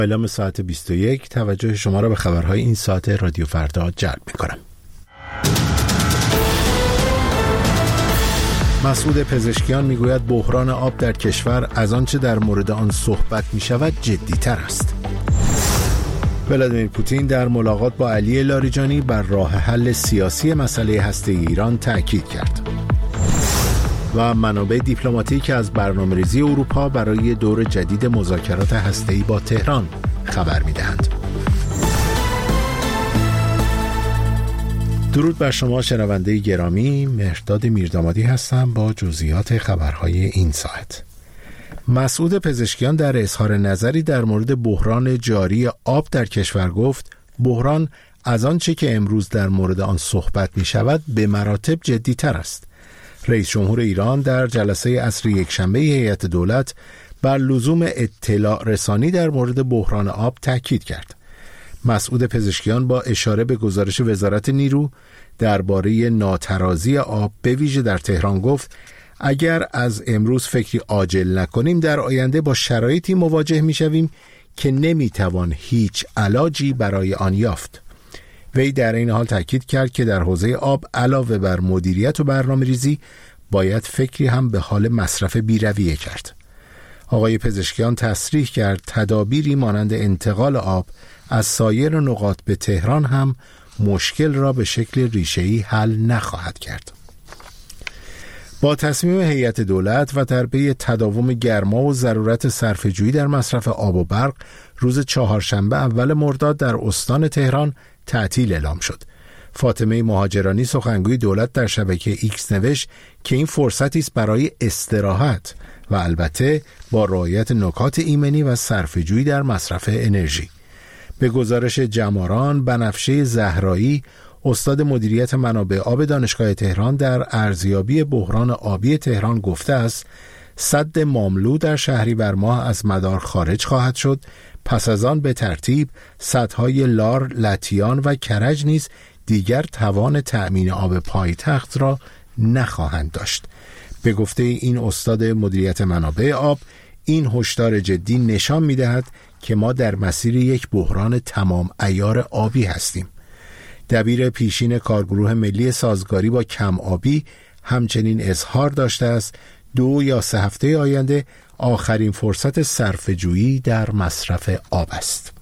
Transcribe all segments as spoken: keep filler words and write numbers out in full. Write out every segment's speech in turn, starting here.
اعلام ساعت بیست و یک توجه شما را به خبرهای این ساعت رادیو فردا جلب می‌کنم. مسعود پزشکیان میگوید بحران آب در کشور از آنچه در مورد آن صحبت می‌شود جدی‌تر است. ولادیمیر پوتین در ملاقات با علی لاریجانی بر راه حل سیاسی مسئله هسته‌ای ایران تأکید کرد. و منابع دیپلماتیک از برنامه‌ریزی اروپا برای دور جدید مذاکرات هسته‌ای با تهران خبر می‌دهند. درود بر شما شنونده گرامی، مهرداد میردامادی هستم با جزئیات خبرهای این ساعت. مسعود پزشکیان در اظهار نظری در مورد بحران جاری آب در کشور گفت بحران از آنچه که امروز در مورد آن صحبت می‌شود به مراتب جدی‌تر است. رئیس جمهور ایران در جلسه عصر یکشنبه هیئت دولت بر لزوم اطلاع رسانی در مورد بحران آب تاکید کرد. مسعود پزشکیان با اشاره به گزارش وزارت نیرو درباره ناترازی آب به ویژه در تهران گفت اگر از امروز فکری عاجل نکنیم در آینده با شرایطی مواجه می‌شویم که نمی‌توان هیچ علاجی برای آن یافت. وی در این حال تاکید کرد که در حوزه آب علاوه بر مدیریت و برنامه‌ریزی باید فکری هم به حال مصرف بی‌رویه کرد. آقای پزشکیان تصریح کرد تدابیری مانند انتقال آب از سایر نقاط به تهران هم مشکل را به شکل ریشه‌ای حل نخواهد کرد. با تصمیم هیئت دولت و در پی تداوم گرما و ضرورت صرفه‌جویی در مصرف آب و برق روز چهارشنبه اول مرداد در استان تهران تعطیل اعلام شد. فاطمه مهاجرانی سخنگوی دولت در شبکه ایکس نوشت که این فرصتی است برای استراحت و البته با رعایت نکات ایمنی و صرفه‌جویی در مصرف انرژی. به گزارش جماران بنفشه زهرایی استاد مدیریت منابع آب دانشگاه تهران در ارزیابی بحران آبی تهران گفته است سد ماملو در شهریور ماه از مدار خارج خواهد شد، پس از آن به ترتیب سدهای لار، لطیان و کرج نیز دیگر توان تأمین آب پایتخت را نخواهند داشت. به گفته این استاد مدیریت منابع آب این هشدار جدی نشان می‌دهد که ما در مسیر یک بحران تمام عیار آبی هستیم. دبیر پیشین کارگروه ملی سازگاری با کم آبی همچنین اظهار داشته است دو یا سه هفته آینده آخرین فرصت صرفه‌جویی در مصرف آب است.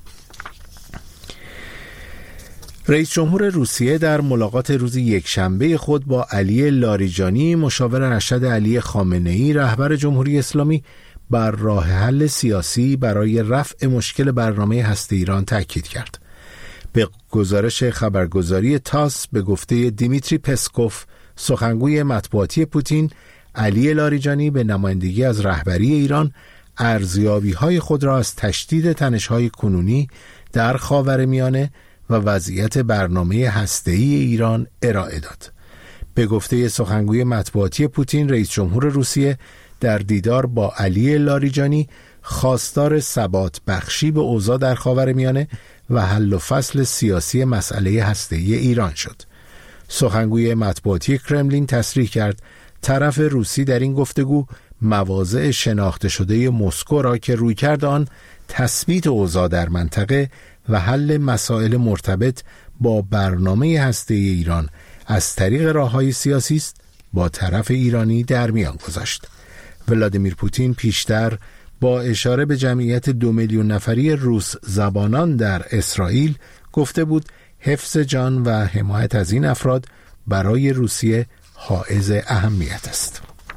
رئیس جمهور روسیه در ملاقات روز یکشنبه خود با علی لاریجانی مشاور ارشد علی خامنه‌ای رهبر جمهوری اسلامی بر راه حل سیاسی برای رفع مشکل برنامه هسته ایران تاکید کرد. به گزارش خبرگزاری تاس به گفته دیمیتری پسکوف سخنگوی مطبوعاتی پوتین، علی لاریجانی به نمایندگی از رهبری ایران ارزیابی‌های خود را از تشدید تنش‌های کنونی در خاورمیانه و وضعیت برنامه هسته‌ای ایران ارائه داد. به گفته سخنگوی مطبوعاتی پوتین، رئیس جمهور روسیه در دیدار با علی لاریجانی خواستار ثبات بخشی به اوضاع در خاورمیانه و حل و فصل سیاسی مسئله هسته‌ای ایران شد. سخنگوی مطبوعاتی کرملین تصریح کرد طرف روسی در این گفتگو مواضع شناخته شده مسکو را که رویکرد آن تثبیت اوضاع در منطقه و حل مسائل مرتبط با برنامه هسته‌ای ایران از طریق راه‌های سیاسی است با طرف ایرانی در میان گذاشت. ولادیمیر پوتین پیشتر با اشاره به جمعیت دو میلیون نفری روس زبانان در اسرائیل گفته بود حفظ جان و حمایت از این افراد برای روسیه حائز اهمیت است.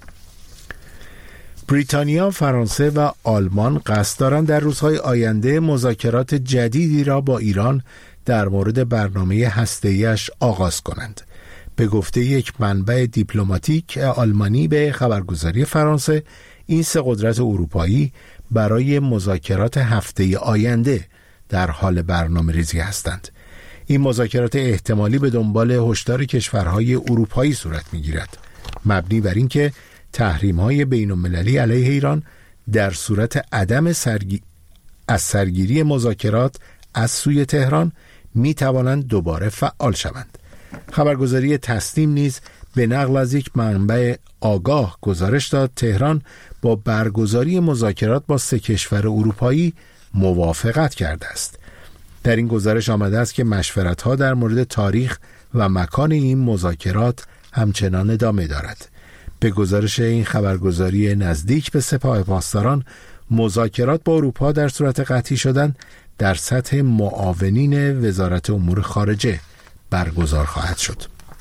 بریتانیا، فرانسه و آلمان قصد دارند در روزهای آینده مذاکرات جدیدی را با ایران در مورد برنامه هسته‌ای‌اش آغاز کنند. به گفته یک منبع دیپلماتیک آلمانی به خبرگزاری فرانسه، این سه قدرت اروپایی برای مذاکرات هفته آینده در حال برنامه‌ریزی هستند. این مذاکرات احتمالی به دنبال هشدار کشورهای اروپایی صورت می‌گیرد، مبنی بر اینکه تحریم‌های بین‌المللی علیه ایران در صورت عدم سرگی... از سرگیری مذاکرات از سوی تهران می‌توانند دوباره فعال شوند. خبرگزاری تسنیم نیز به نقل از یک منبع آگاه گزارش داد تهران با برگزاری مذاکرات با سه کشور اروپایی موافقت کرده است. در این گزارش آمده است که مشورت‌ها در مورد تاریخ و مکان این مذاکرات همچنان ادامه دارد. به گزارش این خبرگزاری نزدیک به سپاه پاسداران، مذاکرات با اروپا در صورت قطعی شدن در سطح معاونین وزارت امور خارجه برگزار خواهد شد.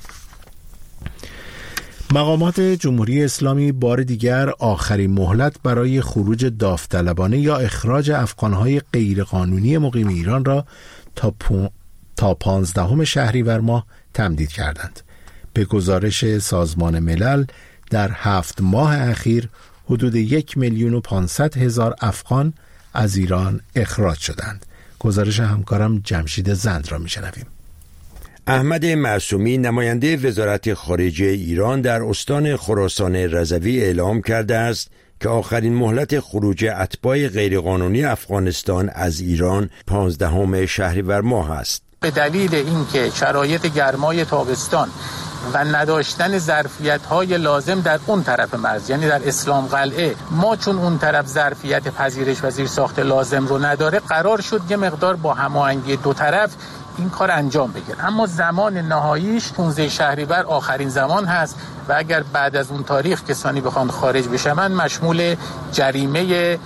مقامات جمهوری اسلامی بار دیگر آخرین مهلت برای خروج داوطلبانه یا اخراج افغانهای غیرقانونی مقیم ایران را تا پو... تا پانزدهم شهریور ماه تمدید کردند. به گزارش سازمان ملل در هفت ماه اخیر حدود یک میلیون و پانصد هزار افغان از ایران اخراج شدند. گزارش همکارم جمشید زند را میشنویم. احمد معصومی نماینده وزارت خارجه ایران در استان خراسان رضوی اعلام کرده است که آخرین مهلت خروج اتباع غیرقانونی افغانستان از ایران پانزدهم شهریور ماه است. به دلیل اینکه شرایط گرمای تابستان و نداشتن ظرفیت‌های لازم در اون طرف مرز، یعنی در اسلام قلعه، ما چون اون طرف ظرفیت پذیرش و زیرساخت لازم رو نداره، قرار شد یه مقدار با هماهنگی دو طرف این کار انجام بگیره. اما زمان نهاییش پانزدهم شهریور آخرین زمان هست و اگر بعد از اون تاریخ کسانی بخوان خارج بشن مشمول جریمه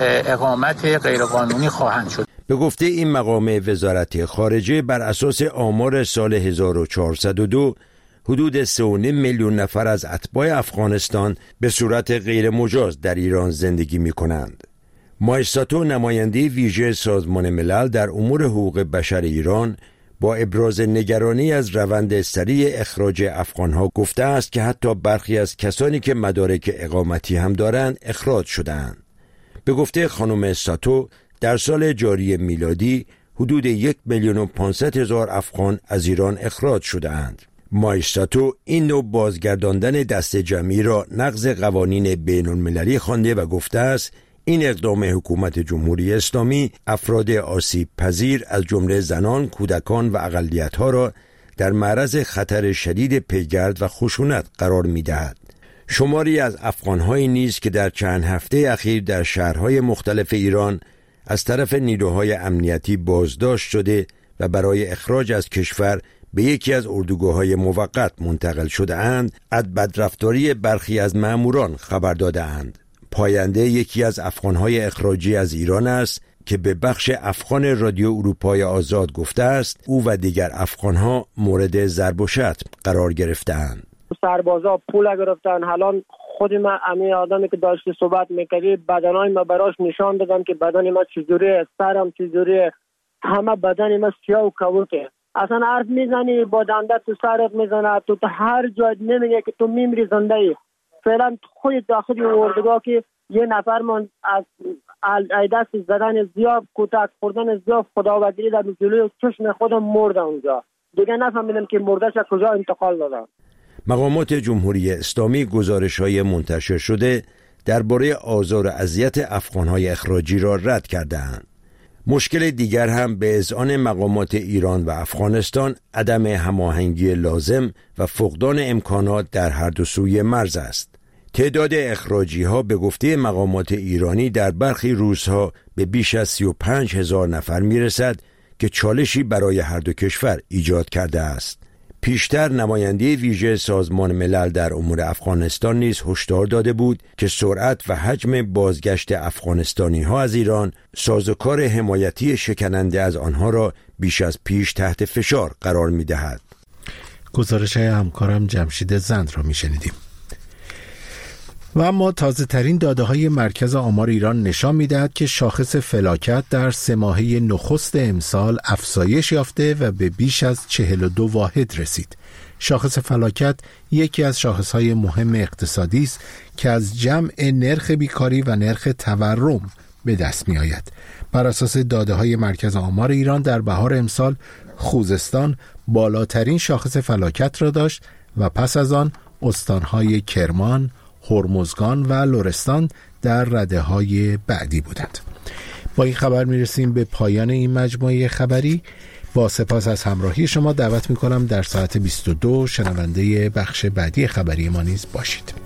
اقامت غیرقانونی خواهند شد. به گفته این مقام وزارت خارجه، بر اساس آمار سال هزار و چهارصد و دو حدود سه و نیم میلیون نفر از اتباع افغانستان به صورت غیر مجاز در ایران زندگی می کنند. مایستاتو نماینده ویژه سازمان ملل در امور حقوق بشر ایران با ابراز نگرانی از روند سریع اخراج افغانها گفته است که حتی برخی از کسانی که مدارک اقامتی هم دارند اخراج شدند. به گفته خانم ساتو، در سال جاری میلادی حدود یک میلیون و پانصد هزار افغان از ایران اخراج شده‌اند. مایستاتو این نوع بازگرداندن دست جمعی را نقض قوانین بین المللی خوانده و گفته است این اقدام حکومت جمهوری اسلامی افراد آسیب پذیر از جمله زنان، کودکان و اقلیت‌ها را در معرض خطر شدید پیگرد و خشونت قرار می‌دهد. شماری از افغان‌هایی نیز که در چند هفته اخیر در شهرهای مختلف ایران از طرف نیروهای امنیتی بازداشت شده و برای اخراج از کشور به یکی از اردوگاه‌های موقت منتقل شده اند، از بدرفتاری برخی از مأموران خبر داده اند. پاینده یکی از افغان‌های اخراجی از ایران است که به بخش افغان رادیو اروپای آزاد گفته است او و دیگر افغان‌ها مورد ضرب و شتم قرار گرفته‌اند. سربازا پول گرفتن. حالا خود من امی آدمی که داشتی صحبت میکردی بدنای ما براش نشان دادن که بدن ما چجوریه، سرم چجوریه، همه بدن ما سیاه و کبوته. اصلا حرف میزنی با دنده تو سرت میزنه، تو تا هر جای نمیگه که تو میمیری زنده ای. فعلا خود داخل اردوگاه که یه نفر من از دست زدن زیاد، کتک خوردن زیاد، خداوندی در جلوی چشم خودم مرده اونجا. دیگه نفهمیدم که مردش کجا انتقال دادن. مقامات جمهوری اسلامی گزارش‌های منتشر شده درباره آزار و اذیت افغان‌های اخراجی را رد کرده‌اند. مشکل دیگر هم به اذعان مقامات ایران و افغانستان عدم هماهنگی لازم و فقدان امکانات در هر دو سوی مرز است. تعداد اخراجی‌ها به گفته مقامات ایرانی در برخی روزها به بیش از سی و پنج هزار نفر می‌رسد که چالشی برای هر دو کشور ایجاد کرده است. پیشتر نماینده ویژه سازمان ملل در امور افغانستان نیز هشدار داده بود که سرعت و حجم بازگشت افغانستانی‌ها از ایران سازوکار حمایتی شکننده از آنها را بیش از پیش تحت فشار قرار می‌دهد. گزارش های همکارم جمشید زند را می‌شنیدیم. و اما تازه ترین داده های مرکز آمار ایران نشان می‌دهد که شاخص فلاکت در سه ماهه نخست امسال افزایش یافته و به بیش از چهل و دو واحد رسید. شاخص فلاکت یکی از شاخص‌های مهم اقتصادی است که از جمع نرخ بیکاری و نرخ تورم به دست می‌آید. بر اساس داده های مرکز آمار ایران در بهار امسال خوزستان بالاترین شاخص فلاکت را داشت و پس از آن استان‌های کرمان، هرمزگان و لرستان در رده‌های بعدی بودند. با این خبر میرسیم به پایان این مجموعه خبری. با سپاس از همراهی شما دعوت میکنم در ساعت بیست و دو شنونده بخش بعدی خبری ما نیز باشید.